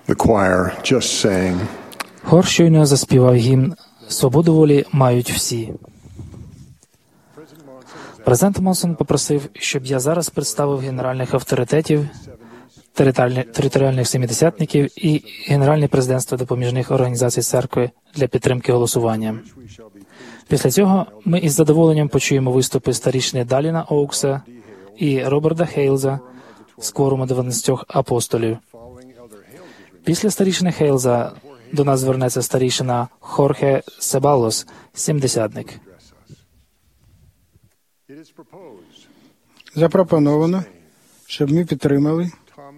The choir just sang. Хор щойно заспівав гімн «Свободу волі мають всі». Президент Монсон попросив, щоб я зараз представив генеральних авторитетів, територіальних семидесятників і Генеральне президентство допоміжних організацій церкви для підтримки голосування. Після цього ми із задоволенням почуємо виступи старішини Даліна Оукса і Роберта Хейлза з кворуму 12 апостолів. Після старішини Хейлза до нас звернеться старішина Хорхе Себалос, сімдесятник. Запропоновано, щоб ми підтримали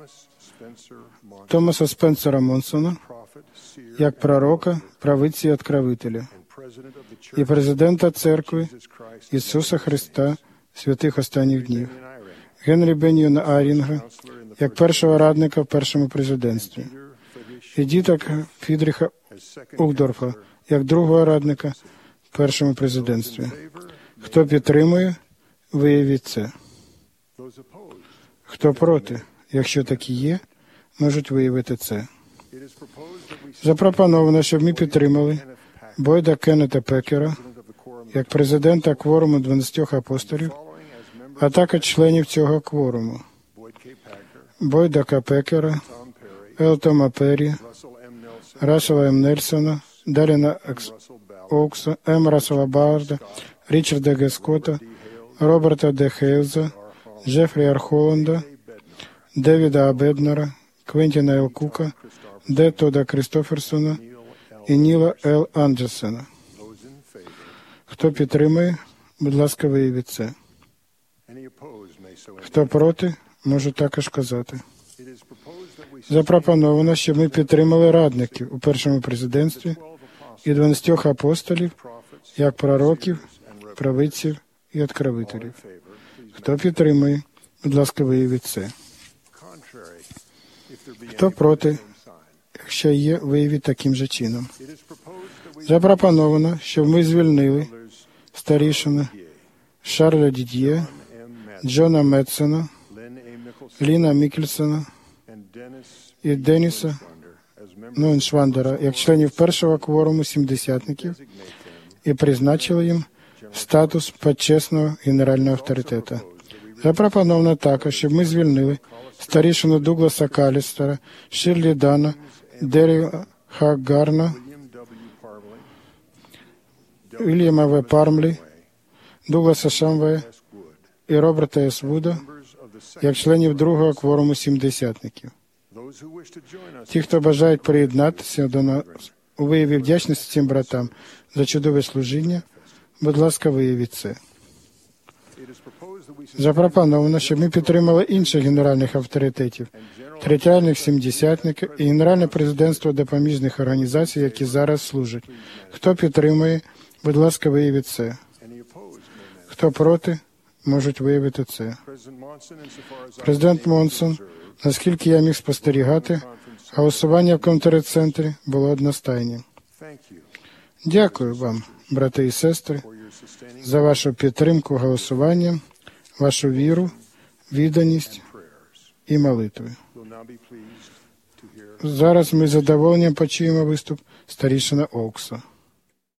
Томаса Спенсера Монсона як пророка, правиці і откровителя і президента Церкви Ісуса Христа святих останніх днів, Генрі Бенніона Айрінга як першого радника в першому президентстві і діток Фідріха Ухдорфа як другого радника в першому президентстві. Хто підтримує, виявіть це. Хто проти, якщо такі є, можуть виявити це. Запропоновано, щоб ми підтримали Бойда Кеннета Пекера як президента кворуму 12 апостолів, а також членів цього кворуму. Бойда К. Пекера, Л. Тома Перрі, Рассела М. Нельсона, Даліна Оукса, М. Рассела Баарда, Річарда Г. Скотта, Роберта Д. Хейлза, Джефрі Р. Холланда, Девіда А. Беднера, Квентіна Л. Кука, Д. Тода Крістоферсона і Ніла Л. Андерсона. Хто підтримує, будь ласка, виявіть це. Хто проти, можу також казати. Запропоновано, щоб ми підтримали радників у першому президентстві і 12 апостолів як пророків, правиців і откровителів. Хто підтримує, будь ласка, виявіть це. Хто проти, якщо є, виявіть таким же чином. Запропоновано, щоб ми звільнили старішина Шарля Дід'є, Джона Метсона, Ліна Мікельсона і Деніса Нойншвандера як членів першого кворуму сімдесятників і призначили їм статус почесного генерального авторитета. Запропоновано також, щоб ми звільнили старішину Дугласа Калістера, Ширлі Дана, Дерріла Гарна, Вільяма В. Пармлі, Дугласа Шамвея і Роберта С. Вуда як членів другого кворуму сімдесятників. Ті, хто бажають приєднатися до нас у вияві вдячності цим братам за чудове служіння, будь ласка, виявіть це. Запропоновано, щоб ми підтримали інших генеральних авторитетів, територіальних сімдесятників і Генеральне президентство допоміжних організацій, які зараз служать. Хто підтримує, будь ласка, виявіть це. Хто проти, можуть виявити це. Президент Монсон, наскільки я міг спостерігати, голосування в конференц-центрі було одностайним. Дякую вам, брати і сестри, за вашу підтримку голосуванням, вашу віру, відданість і молитви. Зараз ми з задоволенням почуємо виступ старішина Оукса.